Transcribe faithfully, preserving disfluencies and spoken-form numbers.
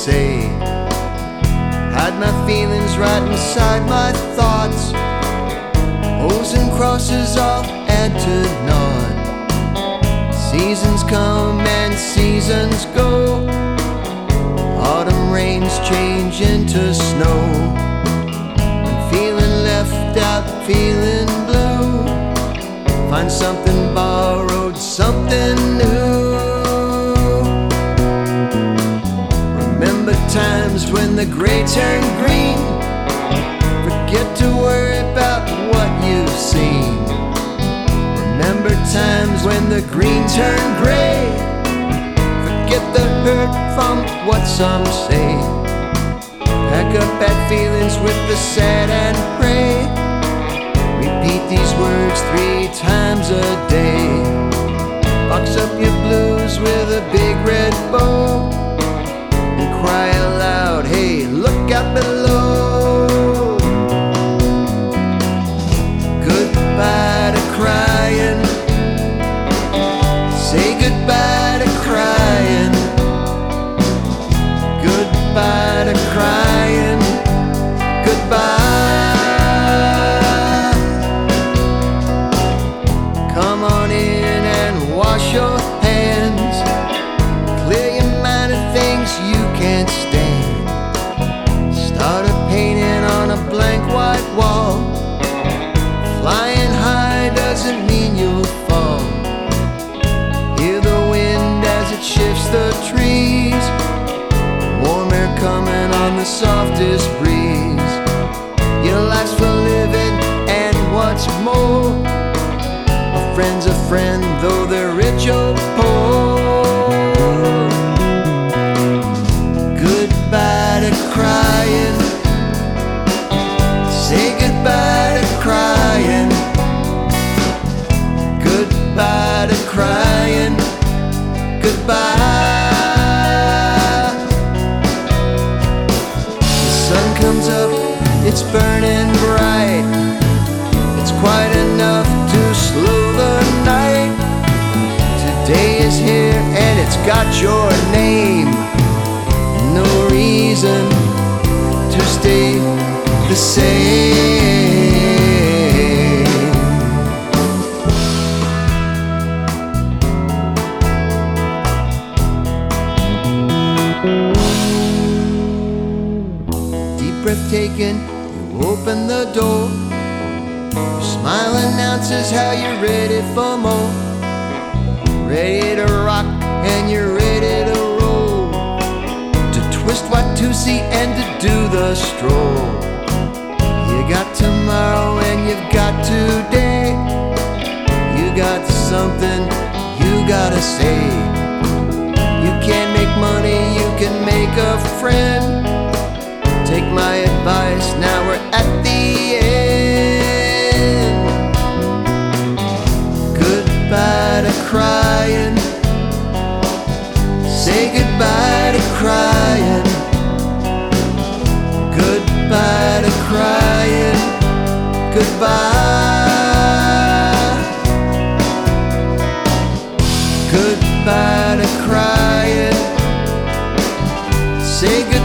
say. Hide my feelings right inside my thoughts. O's and crosses all add to naught. Seasons come and seasons go. Autumn rains change into snow. I'm feeling left out, feeling blue. Find something borrowed, something new. Remember times when the gray turned green. Forget to worry about what you've seen. Remember times when the green turned gray. Forget the hurt from what some say. Pack up bad feelings with the sad and pray. Repeat these words three times a day. Box up your blues with a big red bow. And cry aloud, hey, look out below. Goodbye to crying. Say goodbye to crying. Goodbye to crying. Goodbye. Come on in and wash your hands. Clear your mind of things you can't stand. Start a painting on a blank white wall. Flying high doesn't mean you'll fall. Hear the wind as it shifts the trees. Warm air coming on the softest breeze. Your life's for living and what's more, a friend's a friend though they're rich or poor. Goodbye to crying. Say goodbye to crying. Goodbye to crying. Goodbye. The sun comes up, it's burning bright. It's quite enough to slow the night. Today is here and it's got your name. No reason to stay the same. Deep breath taken, you open the door. Your smile announces how you're ready for more. Ready to rock and you're ready to roll. To twist Watusi and to do the stroll. You got tomorrow and you've got today. You got something you gotta say. You can't make money, you can make a friend. Take my advice, now we're at the end. Goodbye to crying. Say goodbye to crying. Goodbye to crying. Goodbye. Goodbye to crying. Say goodbye.